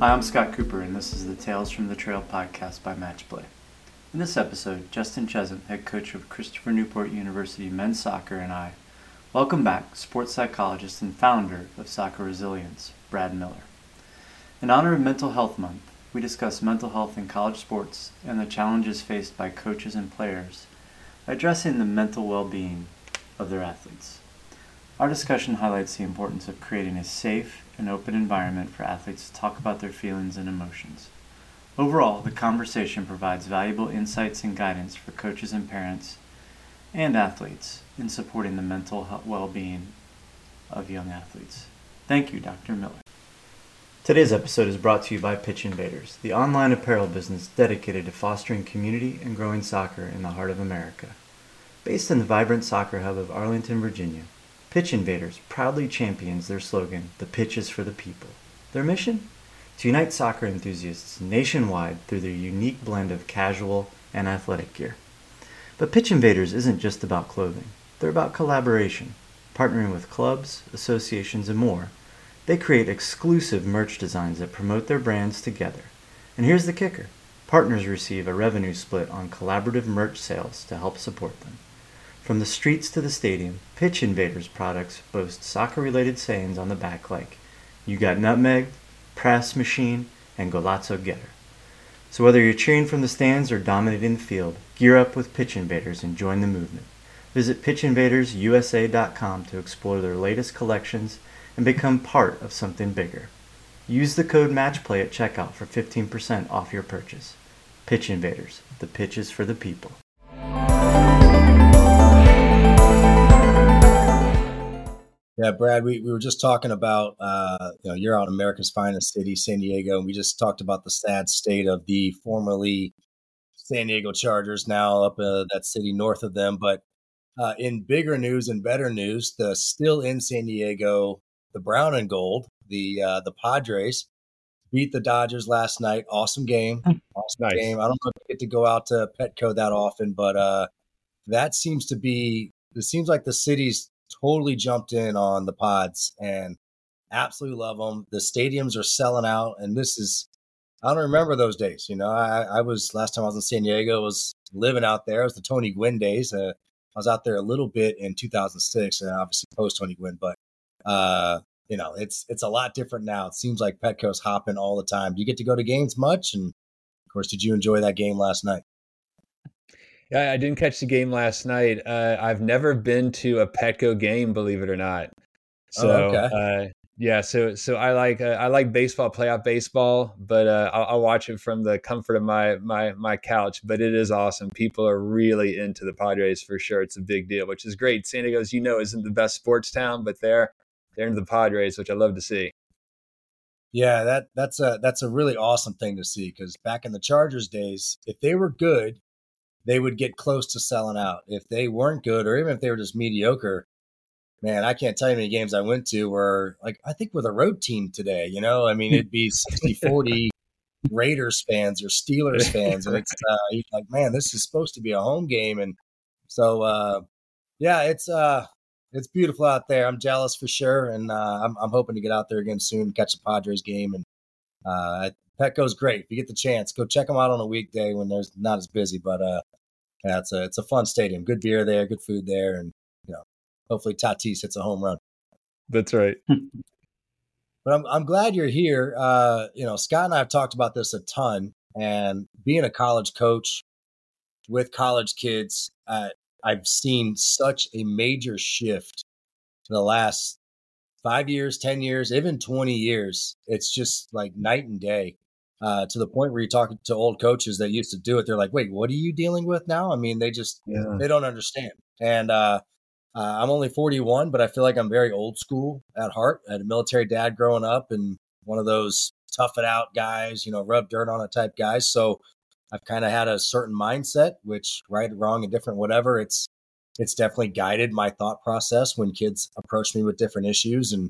Hi, I'm Scott Cooper, and this is the Tales from the Trail podcast by Matchplay. In this episode, Justin Chesant, head coach of Christopher Newport University men's soccer, and I welcome back sports psychologist and founder of Soccer Resilience, Brad Miller. In honor of Mental Health Month, we discuss mental health in college sports and the challenges faced by coaches and players addressing the mental well-being of their athletes. Our discussion highlights the importance of creating a safe and open environment for athletes to talk about their feelings and emotions. Overall, the conversation provides valuable insights and guidance for coaches and parents and athletes in supporting the mental well-being of young athletes. Thank you, Dr. Miller. Today's episode is brought to you by Pitch Invaders, the online apparel business dedicated to fostering community and growing soccer in the heart of America. Based in the vibrant soccer hub of Arlington, Virginia, Pitch Invaders proudly champions their slogan, "The pitch is for the people." Their mission? To unite soccer enthusiasts nationwide through their unique blend of casual and athletic gear. But Pitch Invaders isn't just about clothing. They're about collaboration, partnering with clubs, associations, and more. They create exclusive merch designs that promote their brands together. And here's the kicker. Partners receive a revenue split on collaborative merch sales to help support them. From the streets to the stadium, Pitch Invaders products boast soccer-related sayings on the back like, "You got nutmeg," "Press Machine," and "Golazzo Getter." So whether you're cheering from the stands or dominating the field, gear up with Pitch Invaders and join the movement. Visit pitchinvadersusa.com to explore their latest collections and become part of something bigger. Use the code MATCHPLAY at checkout for 15% off your purchase. Pitch Invaders, the pitch is for the people. Yeah, Brad, we were just talking about, you're out in America's finest city, San Diego, and we just talked about the sad state of the formerly San Diego Chargers, now up that city north of them. But in bigger news and better news, the still in San Diego, the brown and gold, the Padres beat the Dodgers last night. Awesome game. Awesome Nice. game. I don't know if you get to go out to Petco that often, but it seems like the city's totally jumped in on the Pods and absolutely love them. The stadiums are selling out, and I don't remember those days. I was, last time I was in San Diego, was living out there. It was the Tony Gwynn days. I was out there a little bit in 2006, and obviously post Tony Gwynn, but it's a lot different now. It seems like Petco's hopping all the time. Do you get to go to games much? And of course, did you enjoy that game last night? Yeah, I didn't catch the game last night. I've never been to a Petco game, believe it or not. So, okay. So I like baseball, playoff baseball, but I'll watch it from the comfort of my couch. But it is awesome. People are really into the Padres for sure. It's a big deal, which is great. San Diego, as you know, isn't the best sports town, but they're into the Padres, which I love to see. Yeah, that's a really awesome thing to see, because back in the Chargers days, if they were good, they would get close to selling out. If they weren't good, or even if they were just mediocre, man, I can't tell you how many games I went to where, like, I think with a road team today, I mean, it'd be 60-40 Raiders fans or Steelers fans. And it's like, man, this is supposed to be a home game. And so, it's beautiful out there. I'm jealous for sure. And I'm hoping to get out there again soon, catch a Padres game. And Petco's great. If you get the chance, go check them out on a weekday when there's not as busy. But yeah, it's a fun stadium. Good beer there, good food there, and hopefully Tatis hits a home run. That's right. But I'm glad you're here. Scott and I have talked about this a ton, and being a college coach with college kids, I've seen such a major shift in the last 5 years, 10 years, even 20 years. It's just like night and day. To the point where you're talking to old coaches that used to do it. They're like, wait, what are you dealing with now? I mean, they don't understand. And I'm only 41, but I feel like I'm very old school at heart. I had a military dad growing up, and one of those tough it out guys, rub dirt on it type guys. So I've kind of had a certain mindset, which right, wrong, and different, whatever. It's definitely guided my thought process when kids approach me with different issues. And,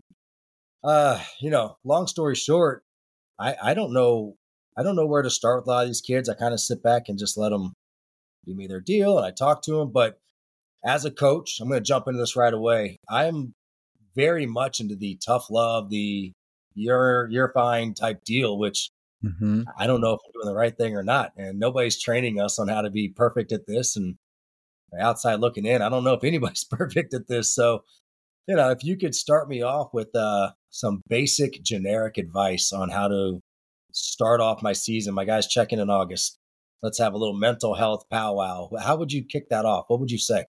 long story short, I don't know where to start with a lot of these kids. I kind of sit back and just let them give me their deal, and I talk to them. But as a coach, I'm going to jump into this right away. I'm very much into the tough love, the you're fine type deal, which Mm-hmm. I don't know if we're doing the right thing or not. And nobody's training us on how to be perfect at this. And outside looking in, I don't know if anybody's perfect at this. So, if you could start me off with some basic generic advice on how to start off my season. My guys checking in August. Let's have a little mental health powwow. How would you kick that off? What would you say?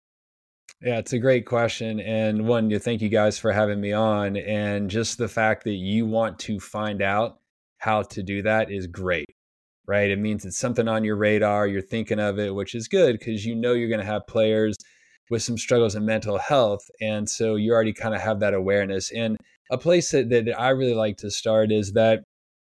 Yeah, it's a great question. And one, to thank you guys for having me on. And just the fact that you want to find out how to do that is great, right? It means it's something on your radar. You're thinking of it, which is good because you're going to have players with some struggles in mental health. And so you already kind of have that awareness. And a place that I really like to start is that,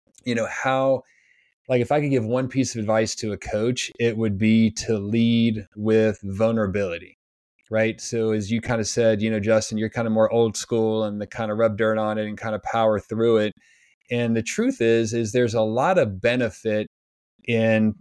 how, like if I could give one piece of advice to a coach, it would be to lead with vulnerability. Right. So as you kind of said, Justin, you're kind of more old school and the kind of rub dirt on it and kind of power through it. And the truth is there's a lot of benefit in,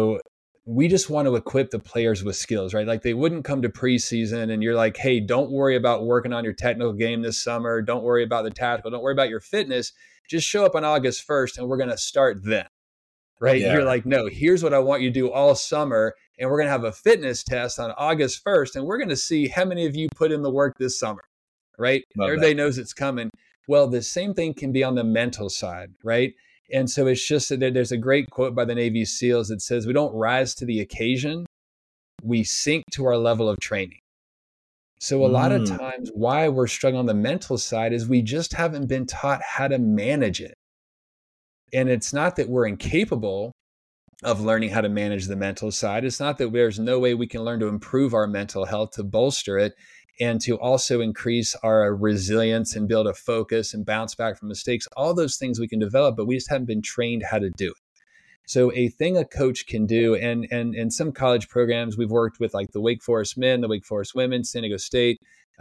we just want to equip the players with skills, right? Like they wouldn't come to preseason and you're like, hey, don't worry about working on your technical game this summer. Don't worry about the tactical. Don't worry about your fitness. Just show up on August 1st and we're going to start then. Right. Yeah. You're like, no, here's what I want you to do all summer. And we're going to have a fitness test on August 1st. And we're going to see how many of you put in the work this summer. Right. Everybody knows it's coming. Well, the same thing can be on the mental side. Right. And so it's just that there's a great quote by the Navy SEALs that says, we don't rise to the occasion. We sink to our level of training. So a lot of times why we're struggling on the mental side is we just haven't been taught how to manage it. And it's not that we're incapable of learning how to manage the mental side. It's not that there's no way we can learn to improve our mental health, to bolster it, and to also increase our resilience and build a focus and bounce back from mistakes. All those things we can develop, but we just haven't been trained how to do it. So a thing a coach can do, and in some college programs, we've worked with like the Wake Forest men, the Wake Forest women, San Diego State,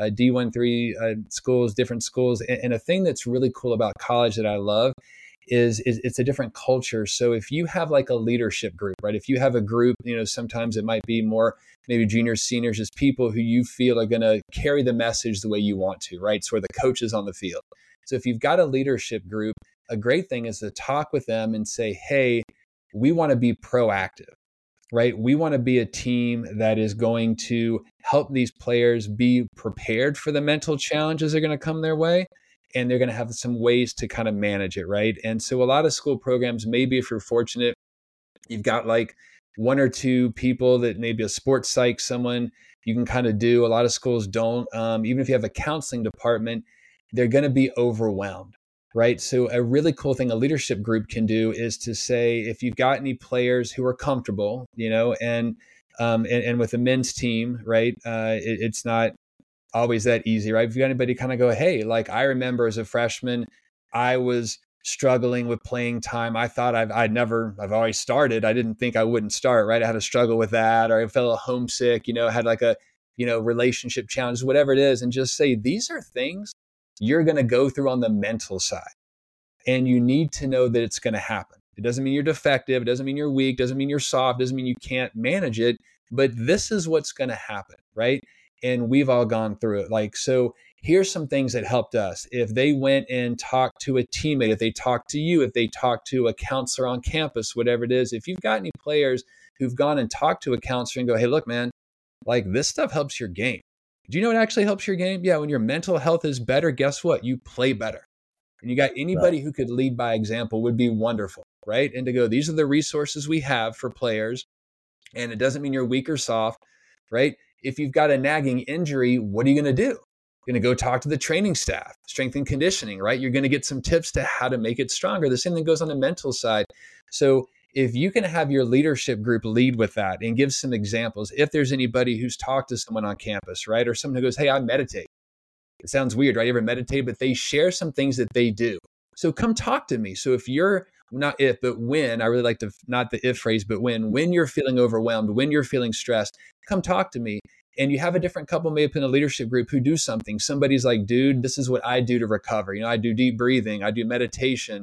D1-3 schools, different schools. And a thing that's really cool about college that I love is it's a different culture. So if you have like a leadership group, right? If you have a group, sometimes it might be more maybe juniors, seniors, just people who you feel are going to carry the message the way you want to, right? So the coaches on the field. So if you've got a leadership group, a great thing is to talk with them and say, hey, we want to be proactive, right? We want to be a team that is going to help these players be prepared for the mental challenges that are going to come their way. And they're going to have some ways to kind of manage it, right? And so a lot of school programs, maybe if you're fortunate, you've got like one or two people that maybe a sports psych, someone you can kind of do. A lot of schools don't. Even if you have a counseling department, they're going to be overwhelmed, right? So a really cool thing a leadership group can do is to say, if you've got any players who are comfortable, and with the men's team, right? It's not always that easy, right? If you got anybody kind of go, hey, like I remember as a freshman, I was struggling with playing time. I thought I've always started. I didn't think I wouldn't start, right? I had a struggle with that, or I felt homesick, had like a, relationship challenge, whatever it is. And just say, these are things you're going to go through on the mental side. And you need to know that it's going to happen. It doesn't mean you're defective. It doesn't mean you're weak. It doesn't mean you're soft. It doesn't mean you can't manage it, but this is what's going to happen, right? And we've all gone through it. Like, so here's some things that helped us. If they went and talked to a teammate, if they talked to you, if they talked to a counselor on campus, whatever it is, if you've got any players who've gone and talked to a counselor and go, hey, look, man, like this stuff helps your game. Do you know what actually helps your game? Yeah, when your mental health is better, guess what? You play better. And you got anybody who could lead by example would be wonderful, right? And to go, these are the resources we have for players. And it doesn't mean you're weak or soft, right? If you've got a nagging injury, what are you going to do? You're going to go talk to the training staff, strength and conditioning, right? You're going to get some tips to how to make it stronger. The same thing goes on the mental side. So if you can have your leadership group lead with that and give some examples, if there's anybody who's talked to someone on campus, right? Or someone who goes, hey, I meditate. It sounds weird, right? You ever meditate? But they share some things that they do. So come talk to me. So if you're not if, but when, I really like to, not the if phrase, but when you're feeling overwhelmed, when you're feeling stressed, come talk to me. And you have a different couple maybe in a leadership group who do something. Somebody's like, dude, this is what I do to recover. I do deep breathing. I do meditation.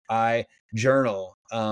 I journal.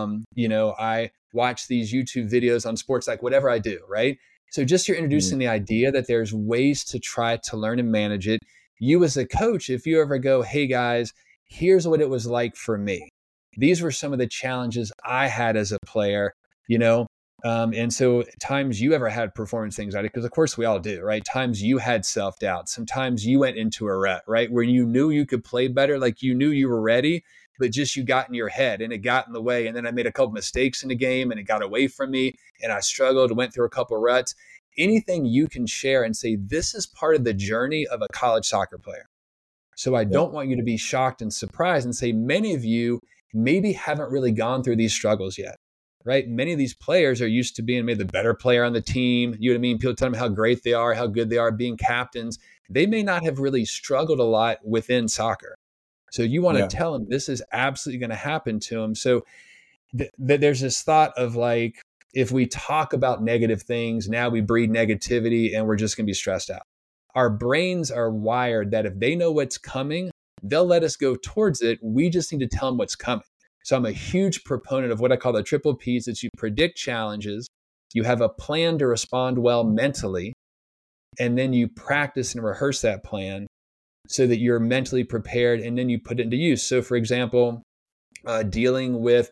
I watch these YouTube videos on sports, like whatever I do, right? So just you're introducing the idea that there's ways to try to learn and manage it. You as a coach, if you ever go, hey guys, here's what it was like for me. These were some of the challenges I had as a player, you know? And so times you ever had performance anxiety, because of course we all do, right? Times you had self-doubt. Sometimes you went into a rut, right? Where you knew you could play better, like you knew you were ready, but just you got in your head and it got in the way. And then I made a couple mistakes in the game and it got away from me and I struggled, went through a couple of ruts. Anything you can share and say, this is part of the journey of a college soccer player. So I don't want you to be shocked and surprised and say, many of you maybe haven't really gone through these struggles yet. Right? Many of these players are used to being maybe the better player on the team. You know what I mean? People tell them how great they are, how good they are, being captains. They may not have really struggled a lot within soccer. So you want to tell them this is absolutely going to happen to them. So there's this thought of like, if we talk about negative things, now we breed negativity and we're just going to be stressed out. Our brains are wired that if they know what's coming, they'll let us go towards it. We just need to tell them what's coming. So I'm a huge proponent of what I call the triple Ps. It's you predict challenges, you have a plan to respond well mentally, and then you practice and rehearse that plan so that you're mentally prepared and then you put it into use. So for example, dealing with,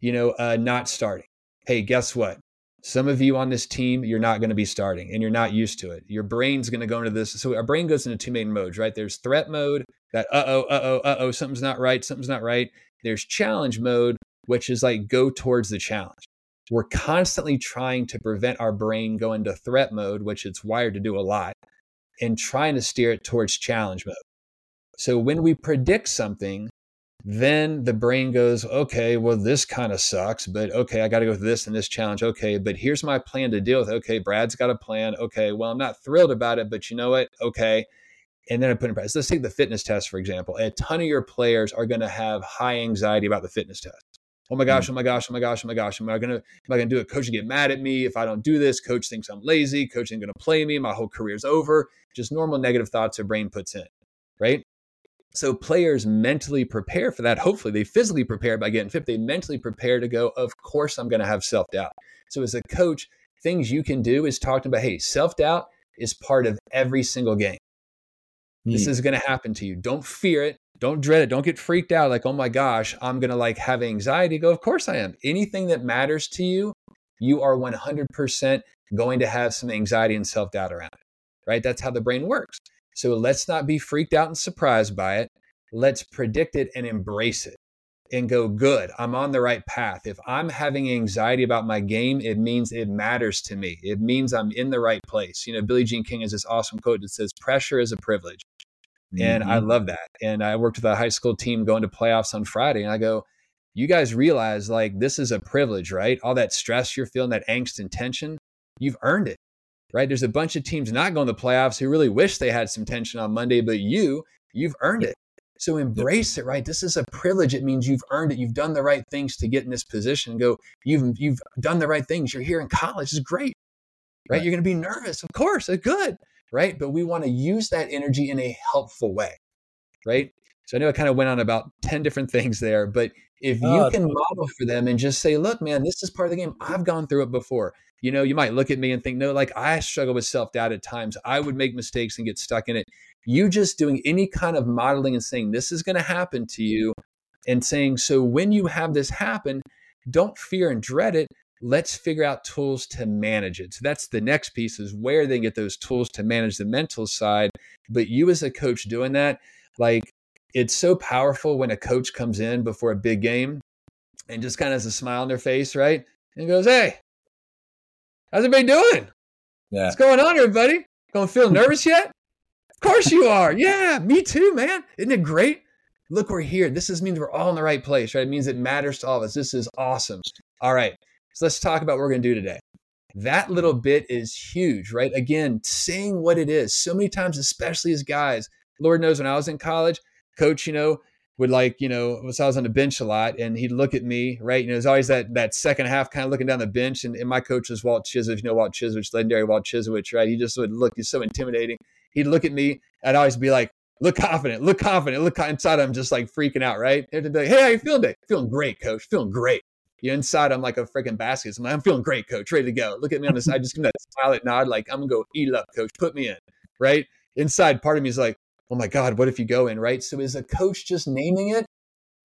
not starting. Hey, guess what? Some of you on this team, you're not going to be starting and you're not used to it. Your brain's going to go into this. So our brain goes into two main modes, right? There's threat mode, that something's not right. There's challenge mode, which is like go towards the challenge. We're constantly trying to prevent our brain going to threat mode, which it's wired to do a lot, and trying to steer it towards challenge mode. So when we predict something, then the brain goes, okay, well, this kind of sucks, but okay, I got to go through this and this challenge. Okay, but here's my plan to deal with it. Okay, Brad's got a plan. Okay, well, I'm not thrilled about it, but you know what? Okay. And then I put in practice. Let's take the fitness test, for example. A ton of your players are going to have high anxiety about the fitness test. Oh my gosh. Am I going to do it? Coach will get mad at me if I don't do this. Coach thinks I'm lazy. Coach ain't going to play me. My whole career's over. Just normal negative thoughts your brain puts in, right? So players mentally prepare for that. Hopefully they physically prepare by getting fit. They mentally prepare to go, of course I'm going to have self-doubt. So as a coach, things you can do is talk about, hey, self-doubt is part of every single game. This is going to happen to you. Don't fear it. Don't dread it. Don't get freaked out like, oh my gosh, I'm going to have anxiety. Go, of course I am. Anything that matters to you, you are 100% going to have some anxiety and self-doubt around it, right? That's how the brain works. So let's not be freaked out and surprised by it. Let's predict it and embrace it and go, good, I'm on the right path. If I'm having anxiety about my game, it means it matters to me. It means I'm in the right place. Billie Jean King has this awesome quote that says, pressure is a privilege. And I love that. And I worked with a high school team going to playoffs on Friday. And I go, you guys realize this is a privilege, right? All that stress you're feeling, that angst and tension, you've earned it, right? There's a bunch of teams not going to playoffs who really wish they had some tension on Monday, but you've earned it. So embrace it, right? This is a privilege. It means you've earned it. You've done the right things to get in this position. Go, you've done the right things. You're here in college. It's great, right? You're going to be nervous. Of course, it's good. Right? But we want to use that energy in a helpful way, right? So I know I kind of went on about 10 different things there, but if you can model for them and just say, look, man, this is part of the game. I've gone through it before. You might look at me and think, no, I struggle with self-doubt at times. I would make mistakes and get stuck in it. You just doing any kind of modeling and saying, this is going to happen to you and saying, so when you have this happen, don't fear and dread it. Let's figure out tools to manage it. So that's the next piece, is where they get those tools to manage the mental side. But you as a coach doing that, it's so powerful when a coach comes in before a big game and just kind of has a smile on their face, right? And goes, hey, how's everybody doing? Yeah. What's going on, everybody? Don't feel nervous yet? Of course you are. Yeah, me too, man. Isn't it great? Look, we're here. This means we're all in the right place, right? It means it matters to all of us. This is awesome. All right. So let's talk about what we're going to do today. That little bit is huge, right? Again, saying what it is. So many times, especially as guys, Lord knows when I was in college, coach, would I was on the bench a lot and he'd look at me, right? There's always that second half kind of looking down the bench. And my coach was Walt Chiswich, Walt Chiswich, legendary Walt Chiswich, right? He just would look, he's so intimidating. He'd look at me. I'd always be like, look confident. Inside I'm just freaking out, right? They'd be like, hey, how you feeling today? Feeling great, coach. Feeling great. Inside, I'm like a freaking basket. I'm feeling great, coach. Ready to go. Look at me on this. I just give that silent nod, I'm going to go eat it up, coach. Put me in, right? Inside, part of me is like, oh my God, what if you go in, right? So is a coach just naming it?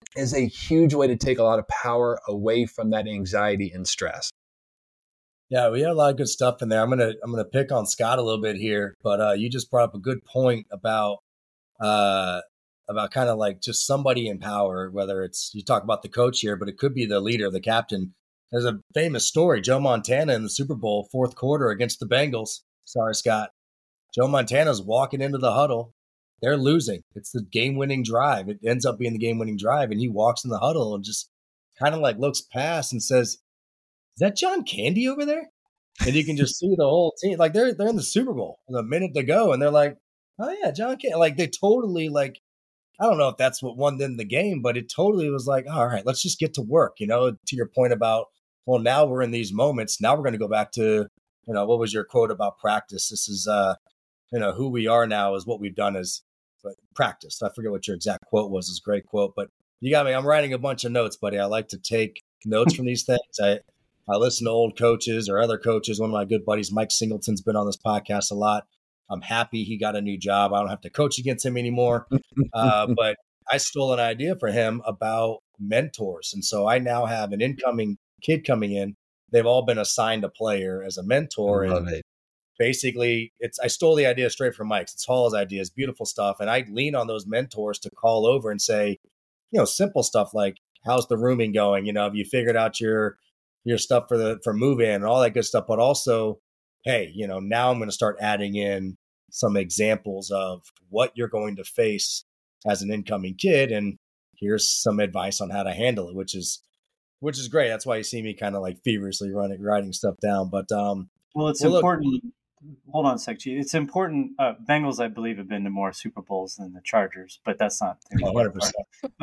is a huge way to take a lot of power away from that anxiety and stress. Yeah, we had a lot of good stuff in there. I'm gonna pick on Scott a little bit here, but you just brought up a good point uh, about kind of like just somebody in power. Whether it's you talk about the coach here, but it could be the leader, the captain. There's a famous story: Joe Montana in the Super Bowl fourth quarter against the Bengals. Sorry, Scott. Joe Montana's walking into the huddle. They're losing. It's the game-winning drive. It ends up being the game-winning drive, and he walks in the huddle and just kind of like looks past and says, "Is that John Candy over there?" And you can just see the whole team, like they're in the Super Bowl, with a minute to go, and they're like, "Oh yeah, John Candy." Like they totally like. I don't know if that's what won them the game, but it totally was like, all right, let's just get to work. To your point about, well, now we're in these moments. Now we're going to go back to, what was your quote about practice? This is, who we are now is what we've done is practice. I forget what your exact quote was. It's a great quote, but you got me. I'm writing a bunch of notes, buddy. I like to take notes from these things. I listen to old coaches or other coaches. One of my good buddies, Mike Singleton's been on this podcast a lot. I'm happy he got a new job. I don't have to coach against him anymore. But I stole an idea for him about mentors. And so I now have an incoming kid coming in. They've all been assigned a player as a mentor. I love And it. basically, I stole the idea straight from Mike's. It's Hall's idea. It's beautiful stuff. And I lean on those mentors to call over and say, simple stuff like, how's the rooming going? Have you figured out your stuff for move in and all that good stuff? But also, hey, now I'm going to start adding in some examples of what you're going to face as an incoming kid. And here's some advice on how to handle it, which is great. That's why you see me kind of like feverishly writing stuff down. But, well, it's important. Hold on a sec, G. It's important. Bengals, I believe, have been to more Super Bowls than the Chargers, but that's not 100%.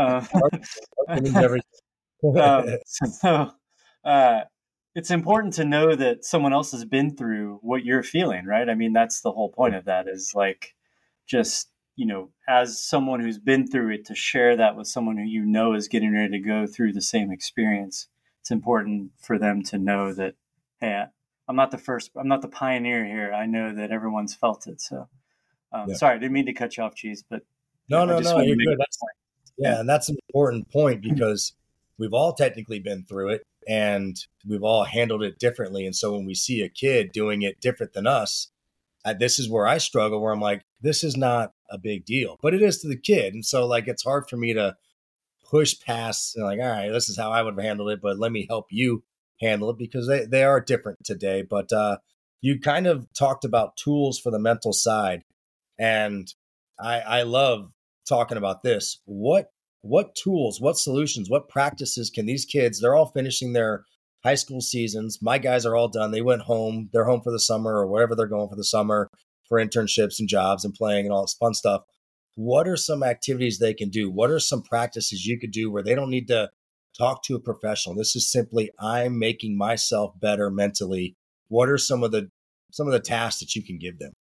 So, it's important to know that someone else has been through what you're feeling, right? I mean, that's the whole point of that is like just, as someone who's been through it, to share that with someone who is getting ready to go through the same experience. It's important for them to know that, hey, I'm not the pioneer here. I know that everyone's felt it. So, sorry, I didn't mean to cut you off, Cheese, but no, you're good. And that's an important point because we've all technically been through it and we've all handled it differently. And so when we see a kid doing it different than us, this is where I struggle, where I'm like, this is not a big deal, but it is to the kid. And so like, it's hard for me to push past like, all right, this is how I would have handled it, but let me help you handle it because they are different today. But you kind of talked about tools for the mental side. And I love talking about this. What tools, what solutions, what practices can these kids, they're all finishing their high school seasons. My guys are all done. They went home. They're home for the summer or wherever they're going for the summer for internships and jobs and playing and all this fun stuff. What are some activities they can do? What are some practices you could do where they don't need to talk to a professional? This is simply, I'm making myself better mentally. What are some of the tasks that you can give them?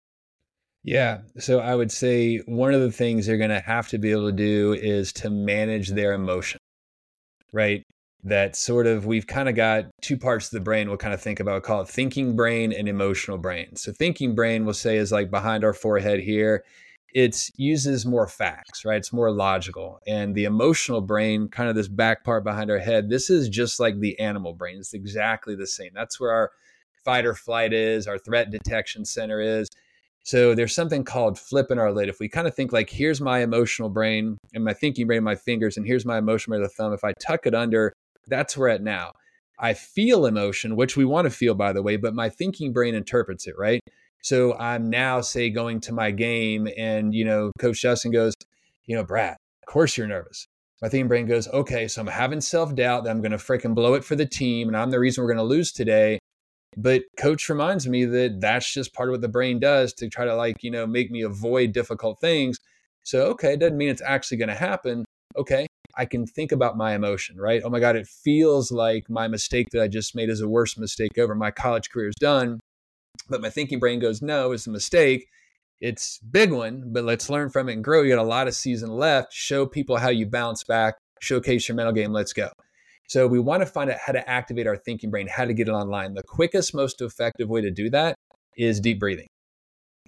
Yeah. So I would say one of the things they're going to have to be able to do is to manage their emotion, right? That sort of, we've kind of got two parts of the brain we'll kind of think about, call it thinking brain and emotional brain. So thinking brain, we'll say, is like behind our forehead here. It uses more facts, right? It's more logical. And the emotional brain, kind of this back part behind our head, this is just like the animal brain. It's exactly the same. That's where our fight or flight is, our threat detection center is. So there's something called flipping our lid. If we kind of think like, here's my emotional brain and my thinking brain, my fingers, and here's my emotional brain, the thumb. If I tuck it under, that's where we're at now. I feel emotion, which we want to feel, by the way, but my thinking brain interprets it, right? So I'm now, say, going to my game and, Coach Justin goes, Brad, of course you're nervous. My thinking brain goes, okay, so I'm having self-doubt that I'm going to freaking blow it for the team and I'm the reason we're going to lose today. But coach reminds me that that's just part of what the brain does to try to make me avoid difficult things. So, okay, it doesn't mean it's actually going to happen. Okay, I can think about my emotion, right? Oh my God, it feels like my mistake that I just made is the worst mistake ever. My college career is done. But my thinking brain goes, no, it's a mistake. It's a big one, but let's learn from it and grow. You got a lot of season left. Show people how you bounce back, showcase your mental game. Let's go. So we want to find out how to activate our thinking brain, how to get it online. The quickest, most effective way to do that is deep breathing.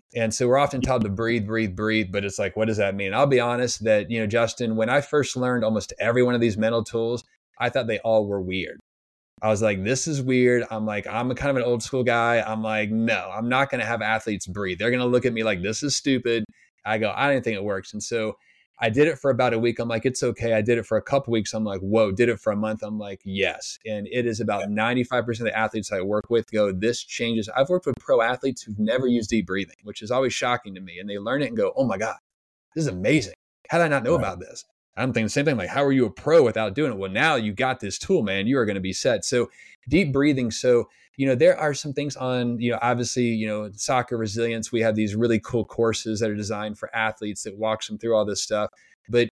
And so we're often told to breathe, breathe, breathe, but it's like, what does that mean? I'll be honest that, Justin, when I first learned almost every one of these mental tools, I thought they all were weird. I was like, this is weird. I'm like, I'm a kind of an old school guy. I'm like, no, I'm not going to have athletes breathe. They're going to look at me like, this is stupid. I go, I don't think it works. And so I did it for about a week. I'm like, it's okay. I did it for a couple weeks. I'm like, whoa, did it for a month. I'm like, yes. And it is about 95% of the athletes I work with go, this changes. I've worked with pro athletes who've never used deep breathing, which is always shocking to me. And they learn it and go, oh my God, this is amazing. How did I not know about this? I'm thinking the same thing, like, how are you a pro without doing it? Well, now you got this tool, man, you are going to be set. So deep breathing. So, there are some things on, obviously, soccer resilience. We have these really cool courses that are designed for athletes that walks them through all this stuff. But,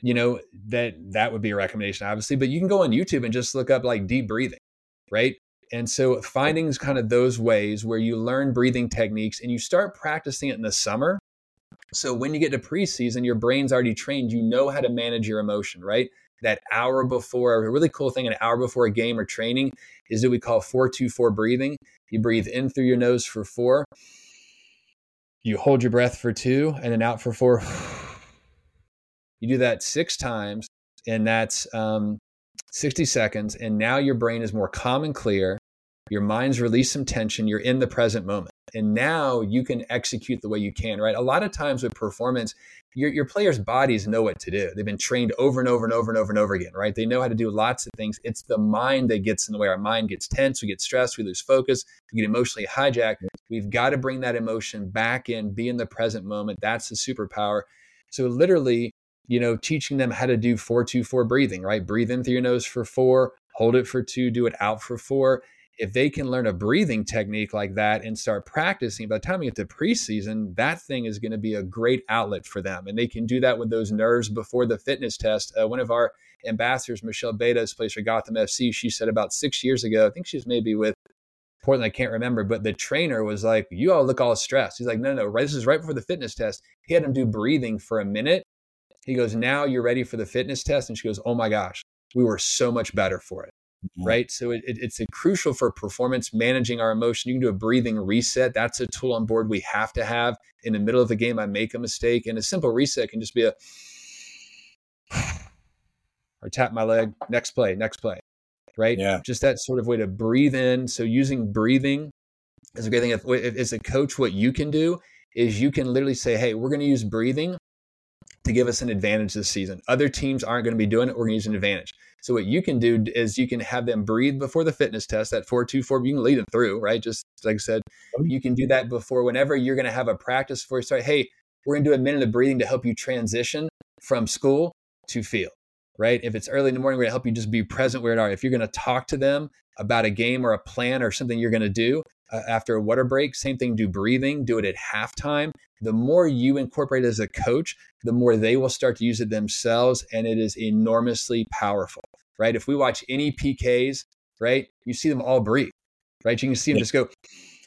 that would be a recommendation, obviously. But you can go on YouTube and just look up like deep breathing, right? And so finding kind of those ways where you learn breathing techniques and you start practicing it in the summer. So when you get to preseason, your brain's already trained, you know how to manage your emotion, right? That hour before, a really cool thing, an hour before a game or training is what we call 4-2-4 breathing. You breathe in through your nose for 4. You hold your breath for 2 and then out for 4. You do that 6 times and that's 60 seconds. And now your brain is more calm and clear. Your mind's released some tension. You're in the present moment. And now you can execute the way you can, right? A lot of times with performance, your players' bodies know what to do. They've been trained over and over and over and over and over again, right? They know how to do lots of things. It's the mind that gets in the way. Our mind gets tense, we get stressed, we lose focus, we get emotionally hijacked. We've got to bring that emotion back in, be in the present moment. That's the superpower. So literally, teaching them how to do 4-2-4 breathing, right? Breathe in through your nose for 4, hold it for 2, do it out for 4. If they can learn a breathing technique like that and start practicing, by the time we get to preseason, that thing is going to be a great outlet for them. And they can do that with those nerves before the fitness test. One of our ambassadors, Michelle Beta, plays for Gotham FC. She said about 6 years ago, I think she was maybe with Portland, I can't remember, but the trainer was like, you all look all stressed. He's like, no, this is right before the fitness test. He had them do breathing for a minute. He goes, now you're ready for the fitness test. And she goes, oh my gosh, we were so much better for it. Right. So it's crucial for performance, managing our emotion. You can do a breathing reset. That's a tool on board we have to have. In the middle of the game, I make a mistake. And a simple reset can just be or tap my leg, next play. Right. Yeah. Just that sort of way to breathe in. So using breathing is a great thing. If as a coach, what you can do is you can literally say, hey, we're going to use breathing to give us an advantage this season. Other teams aren't going to be doing it. We're going to use an advantage. So what you can do is you can have them breathe before the fitness test, that 4-2-4, you can lead them through, right? Just like I said, you can do that before whenever you're going to have a practice before you start. Hey, we're going to do a minute of breathing to help you transition from school to field, right? If it's early in the morning, we're going to help you just be present where it are. If you're going to talk to them about a game or a plan or something you're going to do after a water break, same thing, do breathing, do it at halftime. The more you incorporate it as a coach, the more they will start to use it themselves. And it is enormously powerful, right? If we watch any PKs, right, you see them all breathe, right? You can see them just go.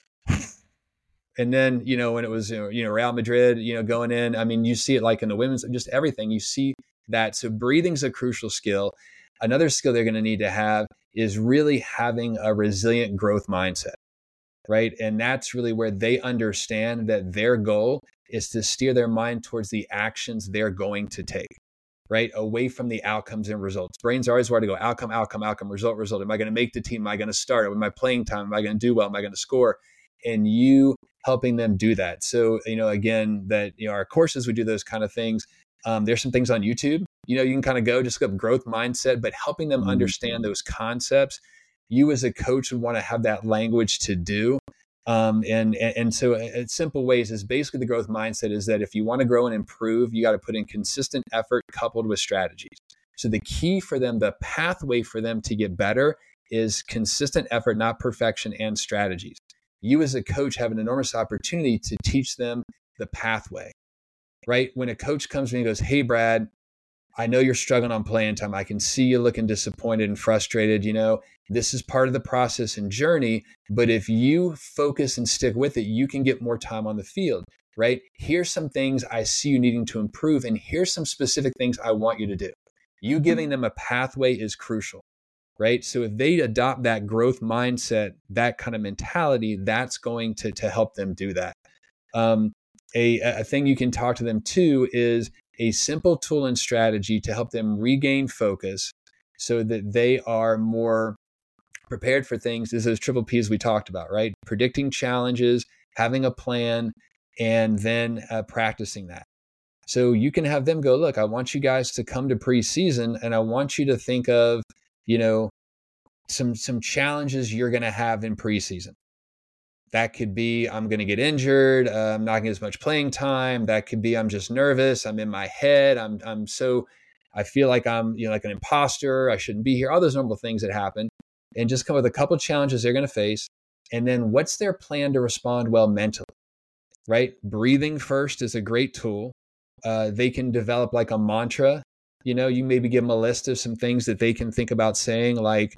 And then, when it was, Real Madrid, going in, I mean, you see it like in the women's, just everything, you see that. So breathing's a crucial skill. Another skill they're going to need to have is really having a resilient growth mindset. Right. And that's really where they understand that their goal is to steer their mind towards the actions they're going to take, right? Away from the outcomes and results. Brains are always where to go. Outcome, result. Am I going to make the team? Am I going to start? With my playing time? Am I going to do well? Am I going to score? And you helping them do that. So, again, that, our courses, we do those kind of things. There's some things on YouTube, you can kind of go just look up growth mindset, but helping them understand those concepts. You as a coach would want to have that language to do. And so simple ways is basically the growth mindset is that if you want to grow and improve, you got to put in consistent effort coupled with strategies. So the key for them, the pathway for them to get better is consistent effort, not perfection, and strategies. You as a coach have an enormous opportunity to teach them the pathway, right? When a coach comes to me and goes, hey, Brad, I know you're struggling on playing time. I can see you looking disappointed and frustrated. This is part of the process and journey. But if you focus and stick with it, you can get more time on the field, right? Here's some things I see you needing to improve. And here's some specific things I want you to do. You giving them a pathway is crucial, right? So if they adopt that growth mindset, that kind of mentality, that's going to help them do that. a thing you can talk to them to is a simple tool and strategy to help them regain focus so that they are more prepared for things is those triple P's we talked about, right? Predicting challenges, having a plan, and then practicing that. So you can have them go, look, I want you guys to come to preseason and I want you to think of, some challenges you're going to have in preseason. That could be, I'm going to get injured. I'm not going to get as much playing time. That could be, I'm just nervous. I'm in my head. I feel like I'm, like an imposter. I shouldn't be here. All those normal things that happen, and just come with a couple challenges they're going to face. And then what's their plan to respond well mentally, right? Breathing first is a great tool. They can develop like a mantra. You maybe give them a list of some things that they can think about saying, like,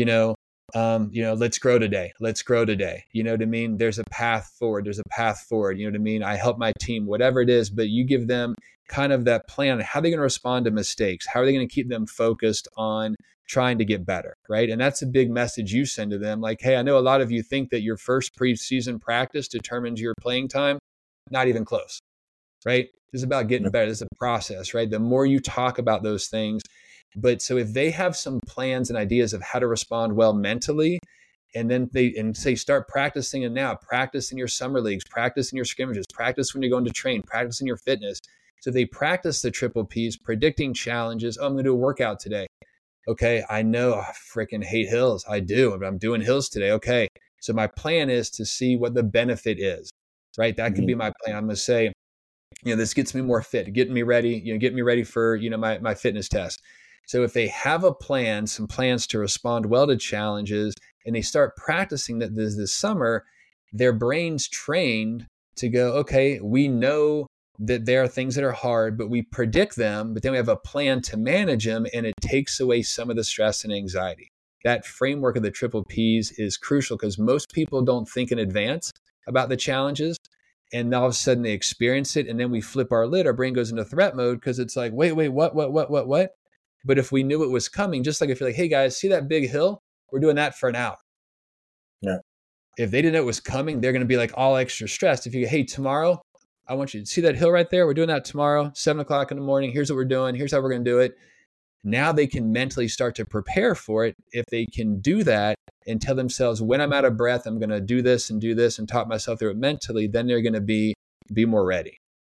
let's grow today. Let's grow today. You know what I mean? There's a path forward. There's a path forward. You know what I mean? I help my team, whatever it is, but you give them kind of that plan. How are they going to respond to mistakes? How are they going to keep them focused on trying to get better, right? And that's a big message you send to them. Like, hey, I know a lot of you think that your first preseason practice determines your playing time. Not even close, right? This is about getting better. This is a process, right? The more you talk about those things. But so if they have some plans and ideas of how to respond well mentally, and then say, start practicing it now, practice in your summer leagues, practice in your scrimmages, practice when you're going to train, practice in your fitness. So they practice the triple Ps, predicting challenges. Oh, I'm going to do a workout today. Okay, I know I freaking hate hills. I do, but I'm doing hills today. Okay, so my plan is to see what the benefit is, right? That could be my plan. I'm going to say, this gets me more fit, getting me ready, get me ready for, my fitness test. So if they have a plan, some plans to respond well to challenges, and they start practicing that this summer, their brain's trained to go, okay, we know that there are things that are hard, but we predict them, but then we have a plan to manage them, and it takes away some of the stress and anxiety. That framework of the triple Ps is crucial because most people don't think in advance about the challenges. And all of a sudden they experience it. And then we flip our lid, our brain goes into threat mode because it's like, wait, what? But if we knew it was coming, just like if you're like, hey guys, see that big hill? We're doing that for an hour. Yeah. If they didn't know it was coming, they're going to be like all extra stressed. If you go, hey, tomorrow, I want you to see that hill right there. We're doing that tomorrow, 7:00 in the morning. Here's what we're doing. Here's how we're going to do it. Now they can mentally start to prepare for it. If they can do that and tell themselves, when I'm out of breath, I'm going to do this and talk myself through it mentally, then they're going to be more ready.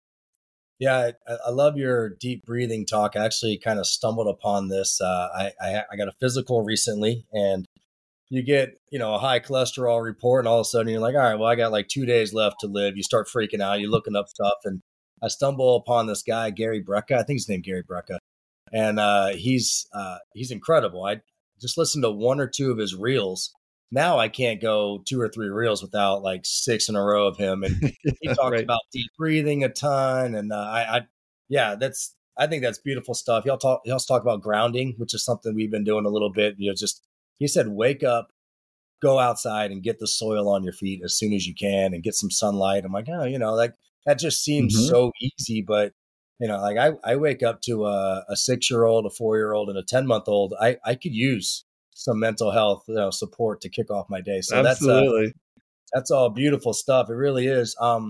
Yeah, I love your deep breathing talk. I actually kind of stumbled upon this. I got a physical recently, and you get, a high cholesterol report, and all of a sudden you're like, all right, well, I got like 2 days left to live. You start freaking out. You're looking up stuff, and I stumble upon this guy, Gary Brecka. I think his name Gary Brecka, and he's incredible. I just listened to one or two of his reels. Now I can't go 2 or 3 reels without like 6 in a row of him. And he talks Right. about deep breathing a ton. And I think that's beautiful stuff. He also talk about grounding, which is something we've been doing a little bit. He said, wake up, go outside and get the soil on your feet as soon as you can and get some sunlight. I'm like, like that just seems so easy, but like I wake up to a 6-year-old, a 4-year-old, and a 10-month-old. I could use some mental health support to kick off my day. So Absolutely. that's all beautiful stuff. It really is.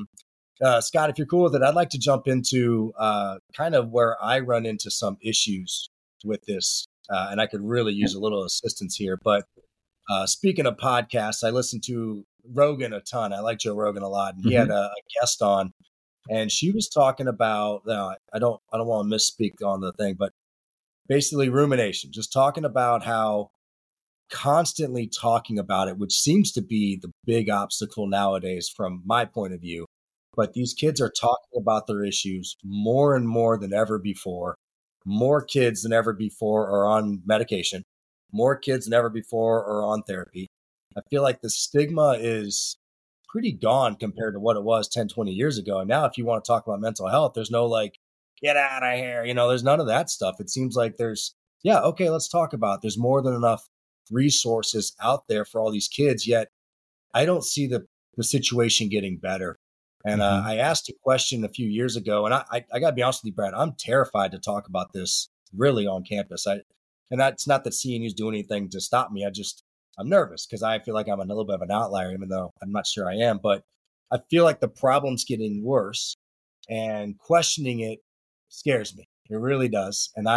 Scott, if you're cool with it, I'd like to jump into kind of where I run into some issues with this, and I could really use a little assistance here. But speaking of podcasts, I listen to Rogan a ton. I like Joe Rogan a lot, and he had a guest on, and she was talking about. I don't want to misspeak on the thing, but basically rumination. Just talking about how constantly talking about it, which seems to be the big obstacle nowadays from my point of view. But these kids are talking about their issues more and more than ever before. More kids than ever before are on medication. More kids than ever before are on therapy. I feel like the stigma is pretty gone compared to what it was 10, 20 years ago. And now if you want to talk about mental health, there's no like, get out of here. There's none of that stuff. It seems like okay, let's talk about it. There's more than enough resources out there for all these kids, yet I don't see the situation getting better. And I asked a question a few years ago, and I got to be honest with you, Brad, I'm terrified to talk about this really on campus. And that's not that CNU's doing anything to stop me. I'm nervous because I feel like I'm a little bit of an outlier, even though I'm not sure I am. But I feel like the problem's getting worse, and questioning it scares me. It really does. And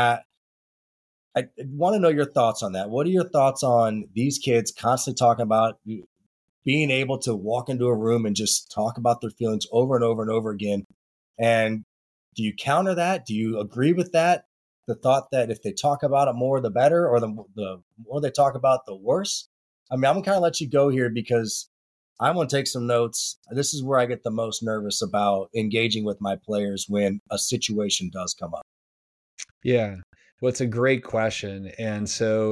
I want to know your thoughts on that. What are your thoughts on these kids constantly talking about being able to walk into a room and just talk about their feelings over and over and over again? And do you counter that? Do you agree with that? The thought that if they talk about it more, the better, or the more they talk about, the worse? I mean, I'm going to kind of let you go here because I'm going to take some notes. This is where I get the most nervous about engaging with my players when a situation does come up. Yeah. Well, it's a great question. And so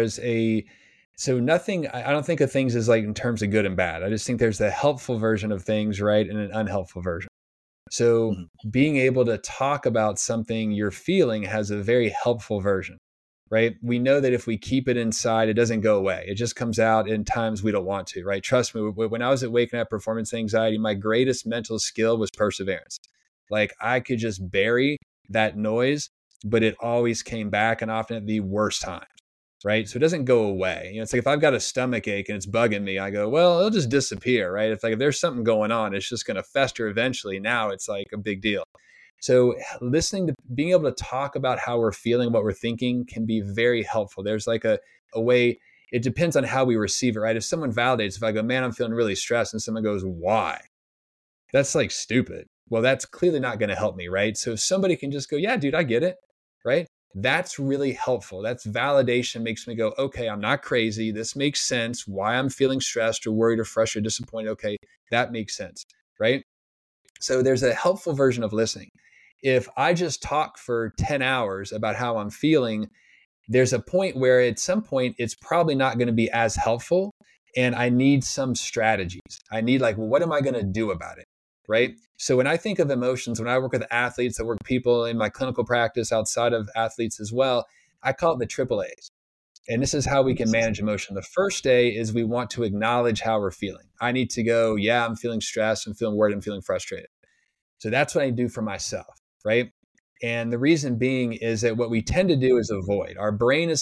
nothing, I don't think of things as like in terms of good and bad. I just think there's the helpful version of things, right? And an unhelpful version. So being able to talk about something you're feeling has a very helpful version, right? We know that if we keep it inside, it doesn't go away. It just comes out in times we don't want to, right? Trust me, when I was at Waking Up Performance Anxiety, my greatest mental skill was perseverance. Like I could just bury that noise, but it always came back, and often at the worst times, right? So it doesn't go away. It's like if I've got a stomach ache and it's bugging me, I go, well, it'll just disappear, right? It's like if there's something going on, it's just going to fester eventually. Now it's like a big deal. So being able to talk about how we're feeling, what we're thinking can be very helpful. There's like a way, it depends on how we receive it, right? If someone validates, if I go, man, I'm feeling really stressed, and someone goes, why? That's like stupid. Well, that's clearly not going to help me, right? So if somebody can just go, yeah, dude, I get it, right? That's really helpful. That's validation, makes me go, okay, I'm not crazy. This makes sense. Why I'm feeling stressed or worried or frustrated, disappointed. Okay, that makes sense, right? So there's a helpful version of listening. If I just talk for 10 hours about how I'm feeling, there's a point where at some point it's probably not going to be as helpful, and I need some strategies. I need like, well, what am I going to do about it? Right? So when I think of emotions, when I work with athletes, I work with people in my clinical practice outside of athletes as well, I call it the triple A's. And this is how we can manage emotion. The first A is we want to acknowledge how we're feeling. I need to go, yeah, I'm feeling stressed, I'm feeling worried, I'm feeling frustrated. So that's what I do for myself, right? And the reason being is that what we tend to do is avoid. Our brain's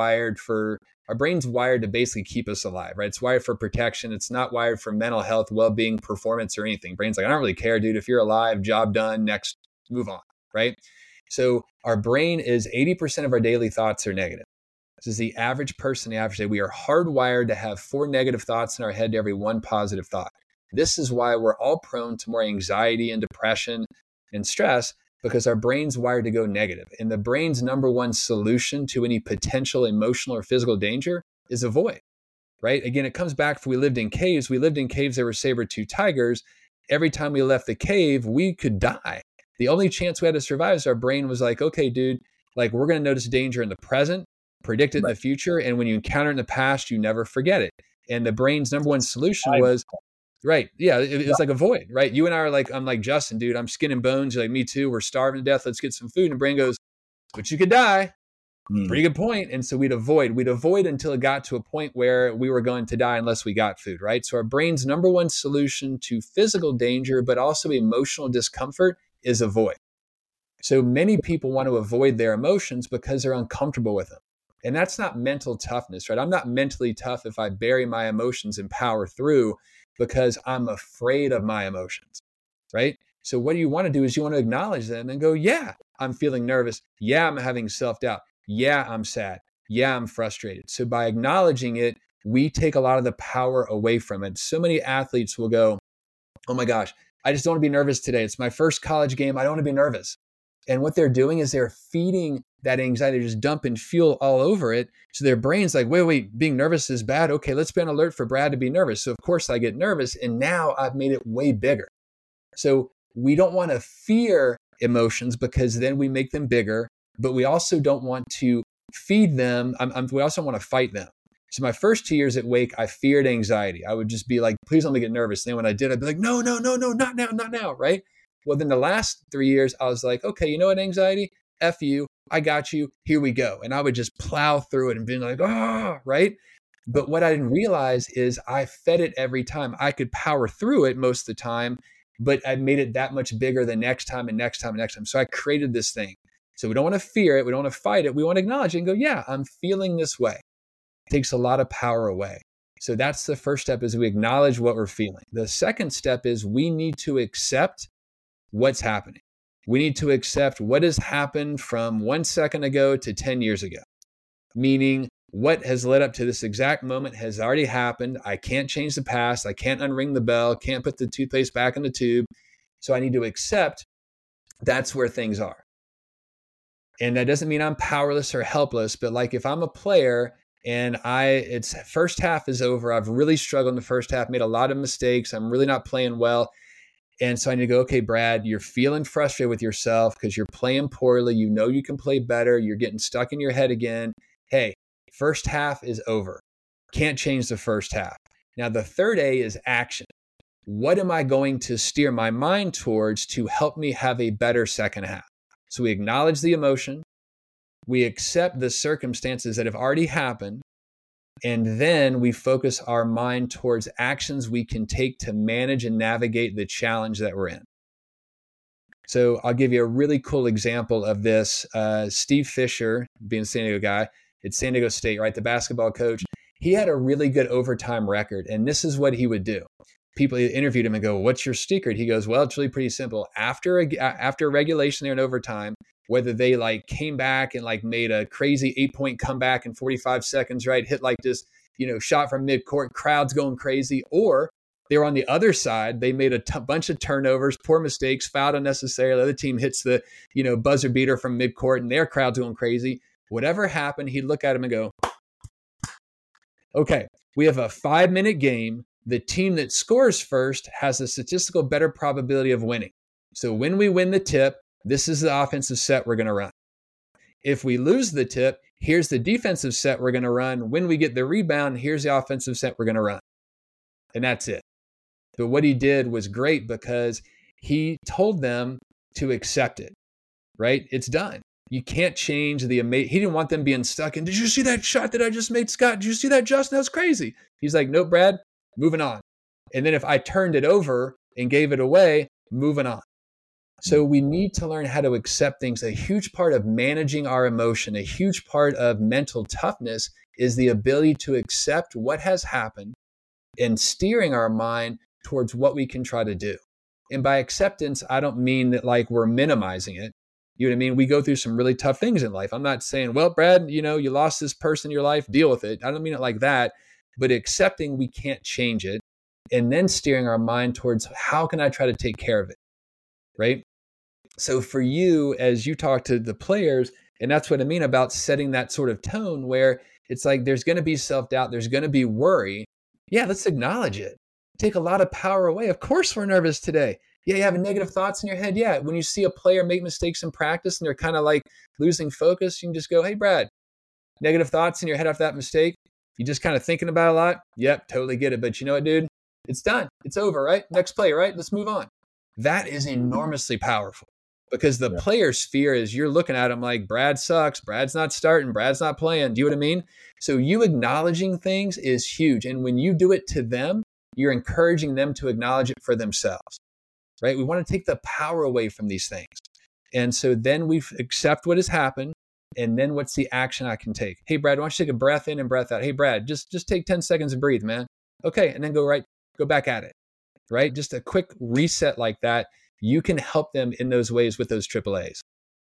wired to basically keep us alive, right? It's wired for protection. It's not wired for mental health, well-being, performance, or anything. Brain's like, I don't really care, dude. If you're alive, job done, next, move on, right? So our brain is 80% of our daily thoughts are negative. This is the average person, the average day. We are hardwired to have 4 negative thoughts in our head to every 1 positive thought. This is why we're all prone to more anxiety and depression and stress, because our brain's wired to go negative. And the brain's number one solution to any potential emotional or physical danger is avoid, right? Again, it comes back to we lived in caves. There were saber-toothed tigers. Every time we left the cave, we could die. The only chance we had to survive is our brain was like, okay, dude, like we're going to notice danger in the present, predict it in the future. And when you encounter it in the past, you never forget it. And the brain's number one solution was, right. Yeah. It's like avoid, right? You and I are like, I'm like, Justin, dude, I'm skin and bones. You're like, me too. We're starving to death. Let's get some food. And the brain goes, but you could die. Pretty good point. And so we'd avoid until it got to a point where we were going to die unless we got food, right? So our brain's number one solution to physical danger, but also emotional discomfort, is avoid. So many people want to avoid their emotions because they're uncomfortable with them. And that's not mental toughness, right? I'm not mentally tough if I bury my emotions and power through because I'm afraid of my emotions, right? So what you want to do is you want to acknowledge them and go, yeah, I'm feeling nervous. Yeah, I'm having self-doubt. Yeah, I'm sad. Yeah, I'm frustrated. So by acknowledging it, we take a lot of the power away from it. So many athletes will go, oh my gosh, I just don't want to be nervous today. It's my first college game. I don't want to be nervous. And what they're doing is they're feeding that anxiety, just dumping fuel all over it. So their brain's like, wait, being nervous is bad. Okay, let's be on alert for Brad to be nervous. So of course I get nervous, and now I've made it way bigger. So we don't want to fear emotions because then we make them bigger, but we also don't want to feed them. We also want to fight them. So my first 2 years at Wake, I feared anxiety. I would just be like, please don't let me get nervous. And then when I did, I'd be like, no, not now, right? Well, then the last 3 years, I was like, okay, you know what, anxiety? F you. I got you. Here we go. And I would just plow through it and be like, right? But what I didn't realize is I fed it every time. I could power through it most of the time, but I made it that much bigger the next time and next time and next time. So I created this thing. So we don't want to fear it. We don't want to fight it. We want to acknowledge it and go, yeah, I'm feeling this way. It takes a lot of power away. So that's the first step, is we acknowledge what we're feeling. The second step is we need to accept what's happening. We need to accept what has happened from 1 second ago to 10 years ago, meaning what has led up to this exact moment has already happened. I can't change the past. I can't unring the bell, can't put the toothpaste back in the tube. So I need to accept that's where things are. And that doesn't mean I'm powerless or helpless, but like if I'm a player and it's first half is over, I've really struggled in the first half, made a lot of mistakes, I'm really not playing well. And so I need to go, okay, Brad, you're feeling frustrated with yourself because you're playing poorly. You know you can play better. You're getting stuck in your head again. Hey, first half is over. Can't change the first half. Now, the third A is action. What am I going to steer my mind towards to help me have a better second half? So we acknowledge the emotion. We accept the circumstances that have already happened. And then we focus our mind towards actions we can take to manage and navigate the challenge that we're in. So I'll give you a really cool example of this. Steve Fisher, being a San Diego guy at San Diego State, right, the basketball coach, he had a really good overtime record. And this is what he would do. People interviewed him and go, what's your secret? He goes, well, it's really pretty simple. After regulation there in overtime, whether they like came back and like made a crazy 8-point comeback in 45 seconds, right? Hit like this, shot from midcourt, crowds going crazy, or they were on the other side. They made a bunch of turnovers, poor mistakes, fouled unnecessarily. The other team hits the, buzzer beater from midcourt and their crowd's going crazy. Whatever happened, he'd look at him and go, okay, we have a 5-minute game. The team that scores first has a statistical better probability of winning. So when we win the tip, this is the offensive set we're going to run. If we lose the tip, here's the defensive set we're going to run. When we get the rebound, here's the offensive set we're going to run. And that's it. But what he did was great because he told them to accept it, right? It's done. You can't change he didn't want them being stuck in, did you see that shot that I just made, Scott? Did you see that, Justin? That was crazy. He's like, nope, Brad, moving on. And then if I turned it over and gave it away, moving on. So we need to learn how to accept things. A huge part of managing our emotion, a huge part of mental toughness is the ability to accept what has happened and steering our mind towards what we can try to do. And by acceptance, I don't mean that like we're minimizing it. You know what I mean? We go through some really tough things in life. I'm not saying, well, Brad, you lost this person in your life, deal with it. I don't mean it like that, but accepting we can't change it and then steering our mind towards how can I try to take care of it, right? So for you, as you talk to the players, and that's what I mean about setting that sort of tone where it's like there's going to be self-doubt, there's going to be worry. Yeah, let's acknowledge it. Take a lot of power away. Of course we're nervous today. Yeah, you have negative thoughts in your head. Yeah, when you see a player make mistakes in practice and they're kind of like losing focus, you can just go, hey, Brad, negative thoughts in your head after that mistake. You just kind of thinking about it a lot. Yep, totally get it. But you know what, dude? It's done. It's over, right? Next play, right? Let's move on. That is enormously powerful. Because the player's fear is you're looking at him like, Brad sucks, Brad's not starting, Brad's not playing. Do you know what I mean? So you acknowledging things is huge. And when you do it to them, you're encouraging them to acknowledge it for themselves, right? We want to take the power away from these things. And so then we accept what has happened. And then what's the action I can take? Hey, Brad, why don't you take a breath in and breath out? Hey, Brad, just take 10 seconds and breathe, man. Okay. And then go back at it, right? Just a quick reset like that. You can help them in those ways with those AAAs.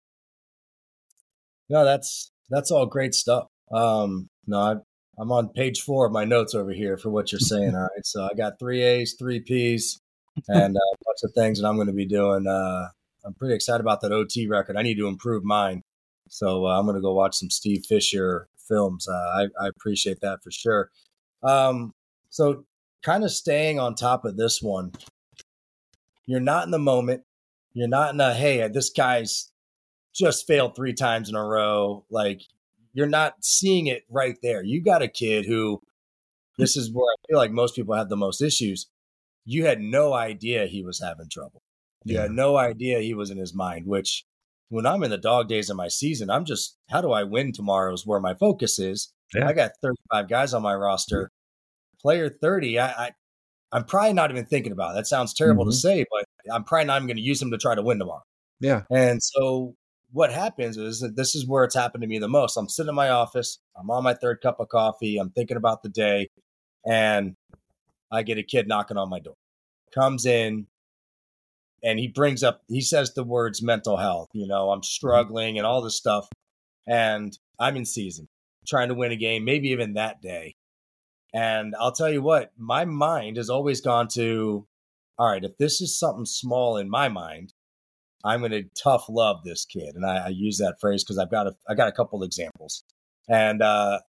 No, that's all great stuff. I'm on page 4 of my notes over here for what you're saying. All right. So I got 3 A's, 3 P's, and a bunch of things that I'm going to be doing. I'm pretty excited about that OT record. I need to improve mine. So I'm going to go watch some Steve Fisher films. I appreciate that for sure. So kind of staying on top of this one, you're not in the moment. You're not in hey, this guy's just failed 3 times in a row. Like, you're not seeing it right there. You got a kid who, this is where I feel like most people have the most issues. You had no idea he was having trouble. You had no idea he was in his mind, which when I'm in the dog days of my season, I'm just, how do I win tomorrow is where my focus is. Yeah. I got 35 guys on my roster. Player 30, I'm probably not even thinking about it. That sounds terrible to say, but I'm probably not even going to use them to try to win tomorrow. Yeah. And so what happens is that this is where it's happened to me the most. I'm sitting in my office. I'm on my 3rd cup of coffee. I'm thinking about the day. And I get a kid knocking on my door, comes in, and he says the words mental health, I'm struggling and all this stuff. And I'm in season, trying to win a game, maybe even that day. And I'll tell you what, my mind has always gone to, all right, if this is something small in my mind, I'm going to tough love this kid. And I use that phrase because I got a couple examples. And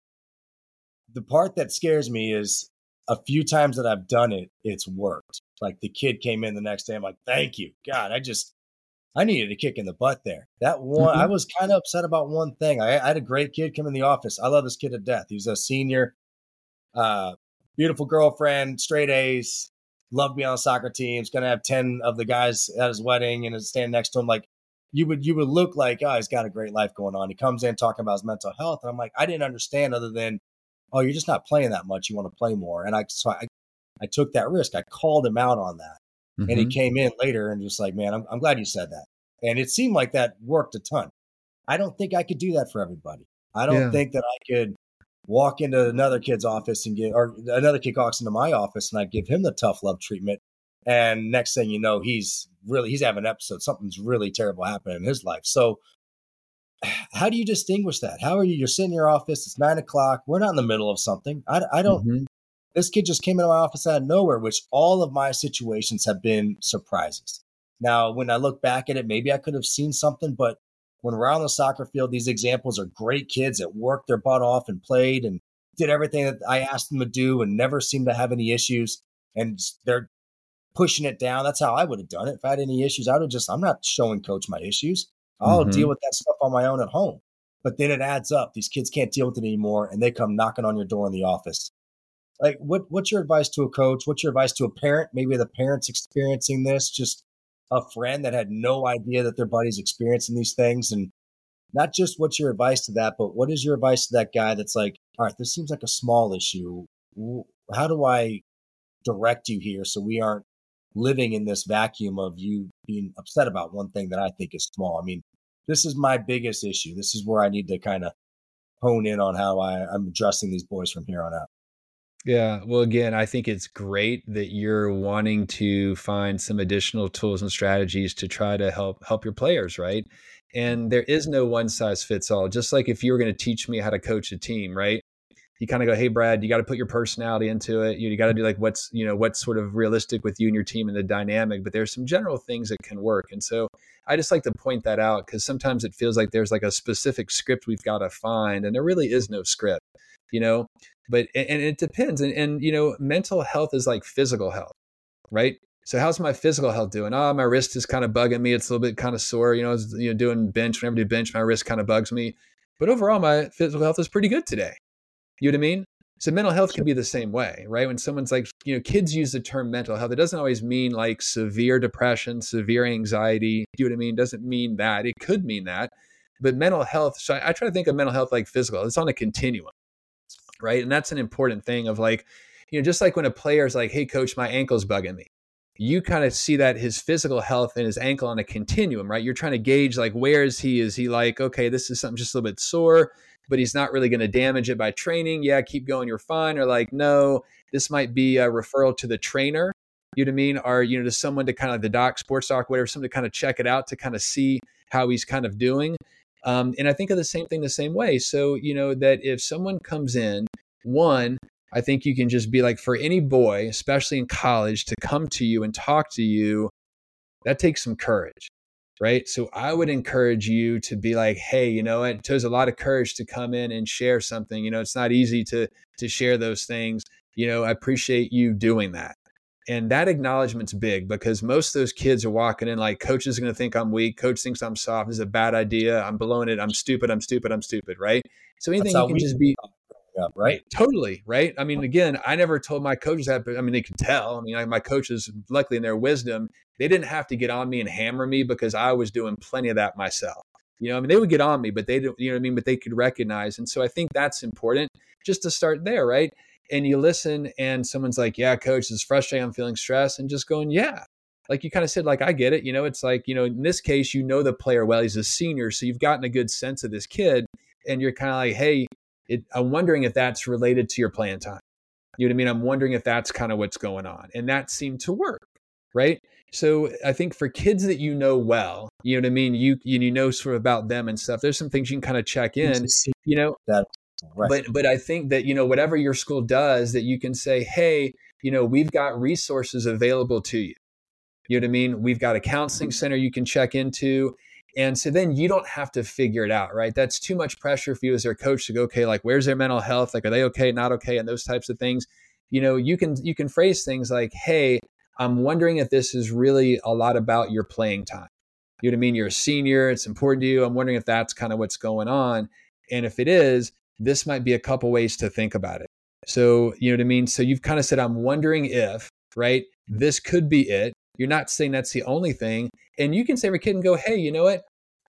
the part that scares me is a few times that I've done it, it's worked. Like the kid came in the next day. I'm like, thank you, God. I needed a kick in the butt there. That one, I was kind of upset about one thing. I had a great kid come in the office. I love this kid to death. He's a senior, beautiful girlfriend, straight A's, loved being on the soccer team. He's going to have 10 of the guys at his wedding and is standing next to him. Like you would look like, oh, he's got a great life going on. He comes in talking about his mental health. And I'm like, I didn't understand other than, oh, you're just not playing that much. You want to play more. And I took that risk. I called him out on that. Mm-hmm. And he came in later and just like, man, I'm glad you said that. And it seemed like that worked a ton. I don't think I could do that for everybody. I don't think that I could walk into another kid's office or another kid walks into my office and I give him the tough love treatment. And next thing you know, he's having an episode. Something's really terrible happening in his life. So how do you distinguish that? You're sitting in your office, it's 9:00. We're not in the middle of something. I don't, This kid just came into my office out of nowhere, which all of my situations have been surprises. Now, when I look back at it, maybe I could have seen something, but when we're on the soccer field, these examples are great kids that worked their butt off and played and did everything that I asked them to do and never seemed to have any issues. And they're pushing it down. That's how I would have done it. If I had any issues, I'm not showing coach my issues. I'll deal with that stuff on my own at home. But then it adds up. These kids can't deal with it anymore, and they come knocking on your door in the office. Like, what's your advice to a coach? What's your advice to a parent? Maybe the parent's experiencing this, just a friend that had no idea that their buddy's experiencing these things. And not just what's your advice to that, but what is your advice to that guy that's like, all right, this seems like a small issue. How do I direct you here so we aren't living in this vacuum of you being upset about one thing that I think is small? I mean, this is my biggest issue. This is where I need to kind of hone in on how I'm addressing these boys from here on out. Yeah. Well, again, I think it's great that you're wanting to find some additional tools and strategies to try to help your players, right? And there is no one size fits all. Just like if you were going to teach me how to coach a team, right? You kind of go, hey, Brad, you got to put your personality into it. You got to do like what's sort of realistic with you and your team and the dynamic. But there's some general things that can work. And so I just like to point that out because sometimes it feels like there's like a specific script we've got to find, and there really is no script, But and it depends. And mental health is like physical health, right? So how's my physical health doing? Oh, my wrist is kind of bugging me. It's a little bit kind of sore. Doing bench. Whenever I do bench, my wrist kind of bugs me. But overall, my physical health is pretty good today. You know what I mean? So mental health can be the same way, right? When someone's like, kids use the term mental health. It doesn't always mean like severe depression, severe anxiety. You know what I mean? It doesn't mean that. It could mean that. But mental health, so I try to think of mental health like physical. It's on a continuum, right? And that's an important thing of like, just like when a player's like, hey, coach, my ankle's bugging me. You kind of see that his physical health and his ankle on a continuum, right? You're trying to gauge like, where is he? Is he like, okay, this is something just a little bit sore, but he's not really going to damage it by training. Yeah, keep going, you're fine. Or like, no, this might be a referral to the trainer, you know what I mean? Or, to someone to kind of the doc, sports doc, whatever, someone to kind of check it out to kind of see how he's kind of doing. And I think of the same thing the same way. So, that if someone comes in, one, I think you can just be like, for any boy, especially in college, to come to you and talk to you, that takes some courage, right? So I would encourage you to be like, hey, it takes a lot of courage to come in and share something. It's not easy to share those things. I appreciate you doing that. And that acknowledgement's big because most of those kids are walking in like, coach is going to think I'm weak. Coach thinks I'm soft. This is a bad idea. I'm blowing it. I'm stupid, right? So anything you can just be... Up, right? Totally. Right. I mean, again, I never told my coaches that, but I mean, they could tell. I mean, my coaches, luckily in their wisdom, they didn't have to get on me and hammer me because I was doing plenty of that myself. I mean, they would get on me, but they don't, but they could recognize. And so I think that's important just to start there. Right. And you listen and someone's like, yeah, coach, it's frustrating. I'm feeling stressed, and just going, yeah. Like you kind of said, like, I get it. It's like, in this case, the player well, he's a senior. So you've gotten a good sense of this kid and you're kind of like, hey, I'm wondering if that's related to your playing time. You know what I mean? I'm wondering if that's kind of what's going on. And that seemed to work, right? So I think for kids that you know well, you know what I mean? You know sort of about them and stuff. There's some things you can kind of check in, you know, That right. but I think that, you know, whatever your school does, that you can say, hey, you know, we've got resources available to you. You know what I mean? We've got a counseling center you can check into. And so then you don't have to figure it out, right? That's too much pressure for you as their coach to go, okay, like, where's their mental health? Like, are they okay, not okay? And those types of things. You know, you can phrase things like, hey, I'm wondering if this is really a lot about your playing time. You know what I mean? You're a senior. It's important to you. I'm wondering if that's kind of what's going on. And if it is, this might be a couple ways to think about it. So, you know what I mean? So you've kind of said, I'm wondering if, right, this could be it. You're not saying that's the only thing. And you can say to a kid and go, hey, you know what?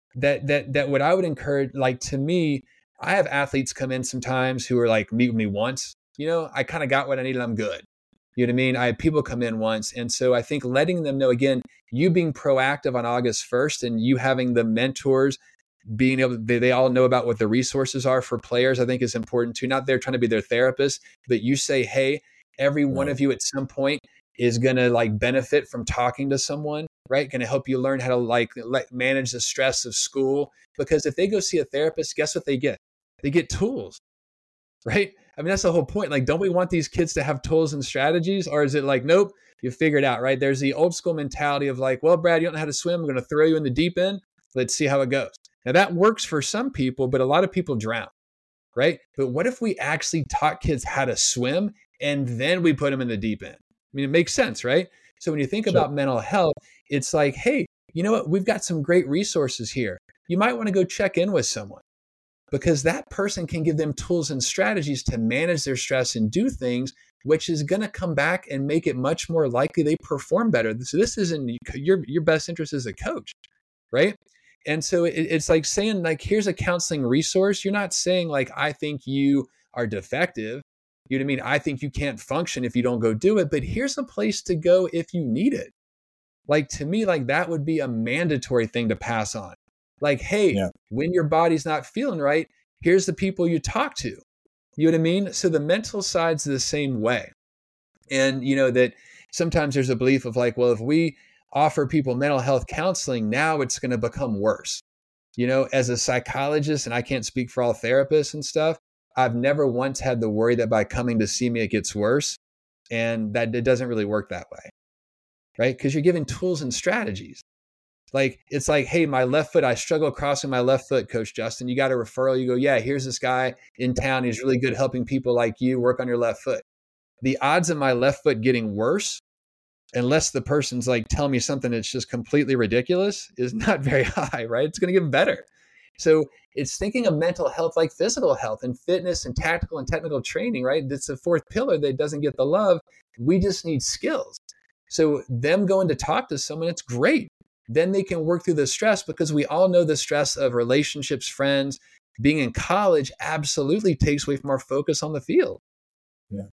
That what I would encourage, like, to me, I have athletes come in sometimes who are like, meet with me once. You know, I kind of got what I needed. I'm good. You know what I mean? I had people come in once. And so I think letting them know, again, you being proactive on August 1st and you having the mentors being able, they all know about what the resources are for players, I think is important too. Not they're trying to be their therapist, but you say, hey, every one of you at some point is going to like benefit from talking to someone, right? Going to help you learn how to like manage the stress of school. Because if they go see a therapist, guess what they get? They get tools, right? I mean, that's the whole point. Like, don't we want these kids to have tools and strategies? Or is it like, nope, you figure it out, right? There's the old school mentality of like, well, Brad, you don't know how to swim. I'm going to throw you in the deep end. Let's see how it goes. Now that works for some people, but a lot of people drown, right? But what if we actually taught kids how to swim and then we put them in the deep end? I mean, it makes sense, right? So when you think about mental health, it's like, hey, you know what? We've got some great resources here. You might want to go check in with someone because that person can give them tools and strategies to manage their stress and do things, which is going to come back and make it much more likely they perform better. So this is in your best interest as a coach, right? And so it's like saying, like, here's a counseling resource. You're not saying like, I think you are defective. You know what I mean? I think you can't function if you don't go do it, but here's a place to go if you need it. Like, to me, like that would be a mandatory thing to pass on. Like, hey, when your body's not feeling right, here's the people you talk to. You know what I mean? So the mental side's the same way. And, you know, that sometimes there's a belief of like, well, if we offer people mental health counseling, now it's going to become worse. You know, as a psychologist, and I can't speak for all therapists and stuff, I've never once had the worry that by coming to see me, it gets worse. And that it doesn't really work that way, right? Because you're giving tools and strategies. Like, it's like, hey, my left foot, I struggle crossing my left foot, Coach Justin. You got a referral. You go, yeah, here's this guy in town. He's really good helping people like you work on your left foot. The odds of my left foot getting worse, unless the person's like telling me something that's just completely ridiculous, is not very high, right? It's going to get better. So it's thinking of mental health like physical health and fitness and tactical and technical training, right? That's the fourth pillar that doesn't get the love. We just need skills. So them going to talk to someone, it's great. Then they can work through the stress, because we all know the stress of relationships, friends, being in college absolutely takes away from our focus on the field. Yeah.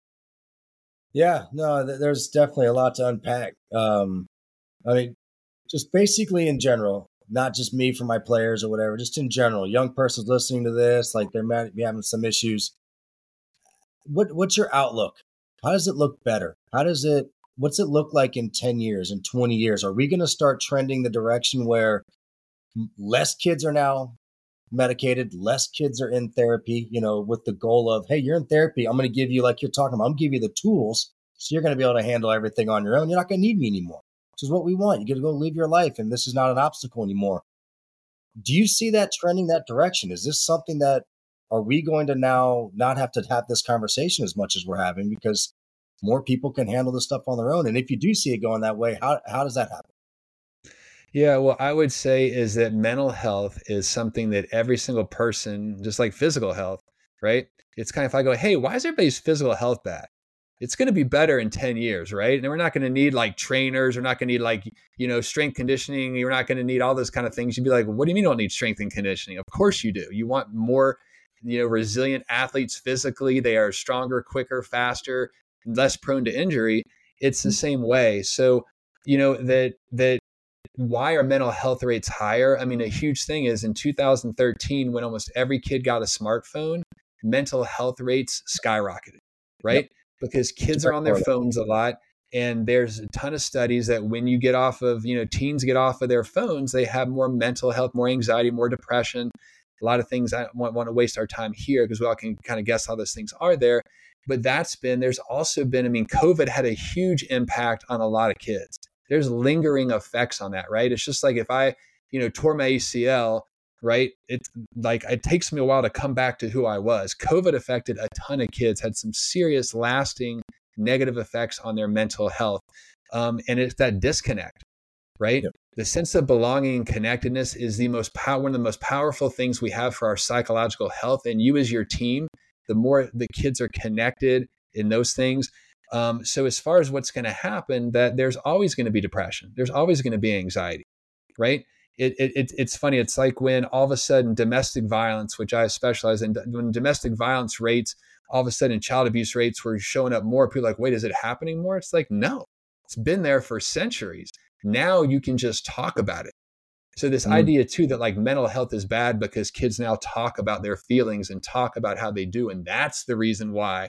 Yeah, no, there's definitely a lot to unpack. I mean, just basically in general, not just me for my players or whatever, just in general, young person's listening to this, like they might be having some issues. What's your outlook? How does it look better? What's it look like in 10 years, in 20 years? Are we going to start trending the direction where less kids are now medicated, less kids are in therapy, you know, with the goal of, hey, you're in therapy. I'm going to give you, like you're talking about, I'm going to give you the tools so you're going to be able to handle everything on your own. You're not going to need me anymore, which is what we want. You get to go live your life, and this is not an obstacle anymore. Do you see that trending that direction? Is this something that, are we going to now not have to have this conversation as much as we're having because more people can handle this stuff on their own? And if you do see it going that way, how does that happen? Yeah, well, I would say is that mental health is something that every single person, just like physical health, right? It's kind of, if I go, hey, why is everybody's physical health bad? It's going to be better in 10 years, right? And we're not going to need like trainers. We're not going to need like, you know, strength conditioning. You're not going to need all those kind of things. You'd be like, what do you mean you don't need strength and conditioning? Of course you do. You want more, you know, resilient athletes physically. They are stronger, quicker, faster, less prone to injury. It's the same way. So, you know, that why are mental health rates higher? I mean, a huge thing is in 2013, when almost every kid got a smartphone, mental health rates skyrocketed, right? Yep. because kids are on their phones a lot. And there's a ton of studies that when you get off of, teens get off of their phones, they have more mental health, more anxiety, more depression, a lot of things. I don't want to waste our time here because we all can kind of guess how those things are there. But there's also been, COVID had a huge impact on a lot of kids. There's lingering effects on that, right? It's just like if I, tore my ACL, right? It's like it takes me a while to come back to who I was. COVID affected a ton of kids, had some serious lasting negative effects on their mental health. And it's that disconnect, right? Yep. The sense of belonging and connectedness is one of the most powerful things we have for our psychological health. And you as your team, the more the kids are connected in those things. So as far as what's going to happen, that there's always going to be depression. There's always going to be anxiety, right? It's funny. It's like when all of a sudden domestic violence, which I specialize in, when domestic violence rates, all of a sudden child abuse rates were showing up more. People are like, wait, is it happening more? It's like, no, it's been there for centuries. Now you can just talk about it. So this idea too, that like mental health is bad because kids now talk about their feelings and talk about how they do. And that's the reason why,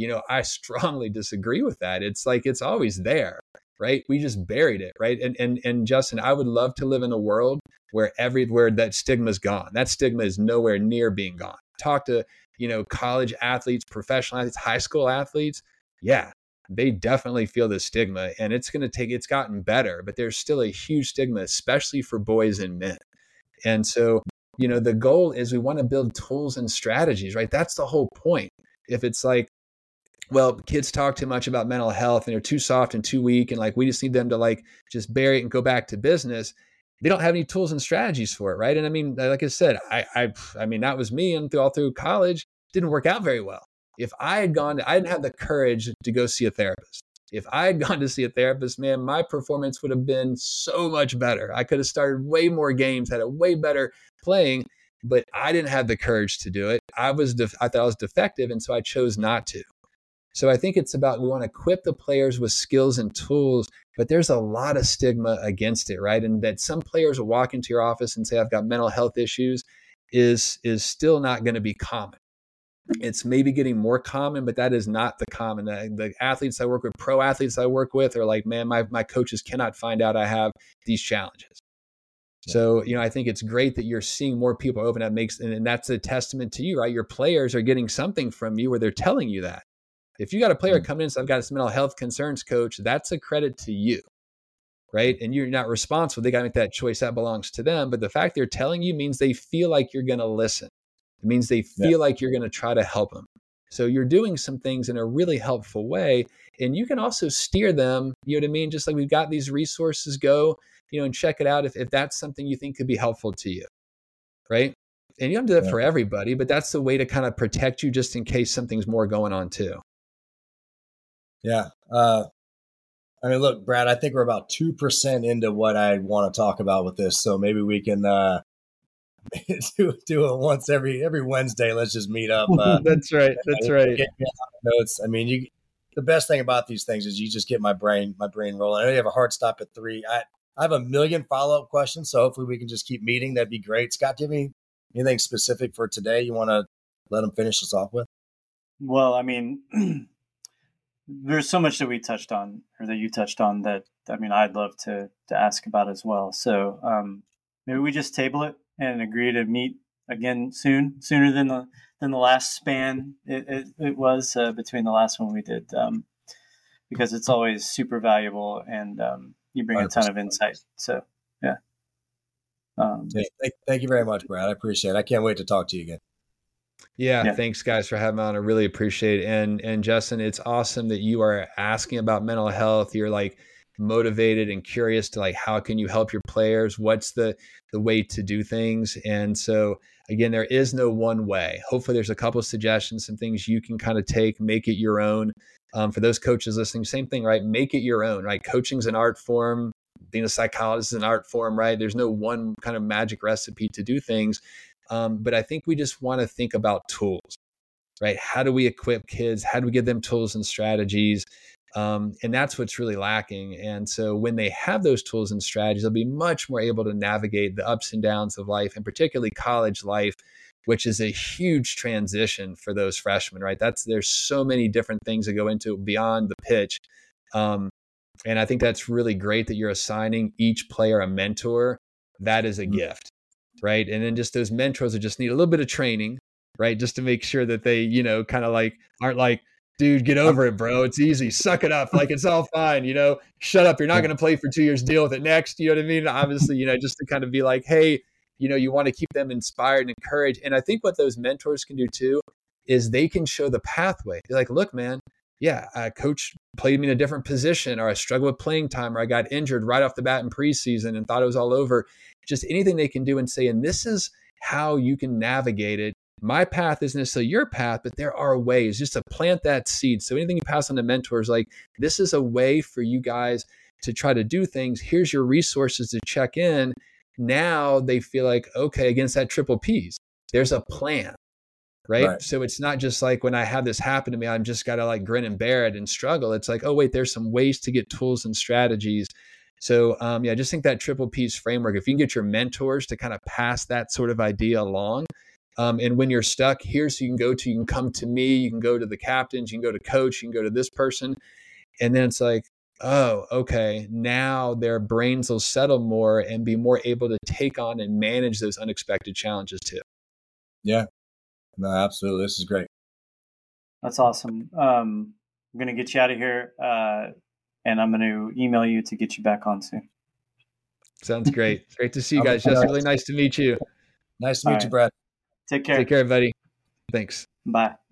I strongly disagree with that. It's like, it's always there, right? We just buried it, right? And Justin, I would love to live in a world where everywhere that stigma is gone. That stigma is nowhere near being gone. Talk to, college athletes, professional athletes, high school athletes. Yeah, they definitely feel the stigma, and it's gotten better, but there's still a huge stigma, especially for boys and men. And so, the goal is we want to build tools and strategies, right? That's the whole point. If it's like, well, kids talk too much about mental health and they're too soft and too weak, and like, we just need them to like, just bury it and go back to business. They don't have any tools and strategies for it. Right. And like I said, I that was me, and all through college, didn't work out very well. If I didn't have the courage to go see a therapist. If I had gone to see a therapist, man, my performance would have been so much better. I could have started way more games, had a way better playing, but I didn't have the courage to do it. I thought I was defective. And so I chose not to. So I think it's about, we want to equip the players with skills and tools, but there's a lot of stigma against it, right? And that some players will walk into your office and say, I've got mental health issues is still not going to be common. It's maybe getting more common, but that is not the common. The athletes I work with, pro athletes I work with, are like, man, my coaches cannot find out I have these challenges. So, I think it's great that you're seeing more people open up, and that's a testament to you, right? Your players are getting something from you where they're telling you that. If you got a player coming in and says, I've got some mental health concerns, coach, that's a credit to you, right? And you're not responsible. They got to make that choice. That belongs to them. But the fact they're telling you means they feel like you're going to listen. It means they feel like you're going to try to help them. So you're doing some things in a really helpful way. And you can also steer them, just like we've got these resources, go, and check it out if that's something you think could be helpful to you, right? And you don't do that for everybody, but that's the way to kind of protect you just in case something's more going on too. Yeah. Look, Brad, I think we're about 2% into what I want to talk about with this. So maybe we can do it once every Wednesday. Let's just meet up. That's right. That's right. Get notes. The best thing about these things is you just get my brain rolling. I know you have a hard stop at 3. I have a million follow-up questions, so hopefully we can just keep meeting. That'd be great. Scott, do you have anything specific for today you want to let them finish us off with? Well, there's so much that we touched on, or that you touched on, that I'd love to ask about as well. So maybe we just table it and agree to meet again sooner than the last span it was between the last one we did, because it's always super valuable, and you bring 100%. A ton of insight. So yeah. Thank you very much, Brad. I appreciate it. I can't wait to talk to you again. Yeah, thanks guys for having me on. I really appreciate it. And Justin, it's awesome that you are asking about mental health. You're like motivated and curious to like, how can you help your players? What's the way to do things? And so again, there is no one way. Hopefully there's a couple of suggestions, some things you can kind of take, make it your own. For those coaches listening, same thing, right? Make it your own, right? Coaching's an art form. Being a psychologist is an art form, right? There's no one kind of magic recipe to do things. But I think we just want to think about tools, right? How do we equip kids? How do we give them tools and strategies? And that's what's really lacking. And so when they have those tools and strategies, they'll be much more able to navigate the ups and downs of life, and particularly college life, which is a huge transition for those freshmen, right? There's so many different things that go into it beyond the pitch. And I think that's really great that you're assigning each player a mentor. That is a gift, right? And then just those mentors that just need a little bit of training, right? Just to make sure that they, kind of like aren't like, dude, get over it, bro. It's easy. Suck it up. Like, it's all fine, shut up. You're not going to play for 2 years. Deal with it next. You know what I mean? Obviously, just to kind of be like, hey, you want to keep them inspired and encouraged. And I think what those mentors can do too is they can show the pathway. They're like, look, man, coach played me in a different position, or I struggled with playing time, or I got injured right off the bat in preseason and thought it was all over. Just anything they can do and say, and this is how you can navigate it. My path isn't necessarily your path, but there are ways just to plant that seed. So anything you pass on to mentors, like, this is a way for you guys to try to do things. Here's your resources to check in. Now they feel like, okay, against that triple Ps, there's a plan. Right. So it's not just like, when I have this happen to me, I'm just got to like grin and bear it and struggle. It's like, oh, wait, there's some ways to get tools and strategies. So I just think that triple Ps framework, if you can get your mentors to kind of pass that sort of idea along, and when you're stuck, here's who you can go to. You can come to me. You can go to the captains. You can go to coach. You can go to this person. And then it's like, oh, okay, now their brains will settle more and be more able to take on and manage those unexpected challenges too. Yeah. No, absolutely. This is great. That's awesome. I'm going to get you out of here, and I'm going to email you to get you back on soon. Sounds great. Great to see you guys. Just really nice to meet you. Nice to meet you, Brad. Take care. Take care, buddy. Thanks. Bye.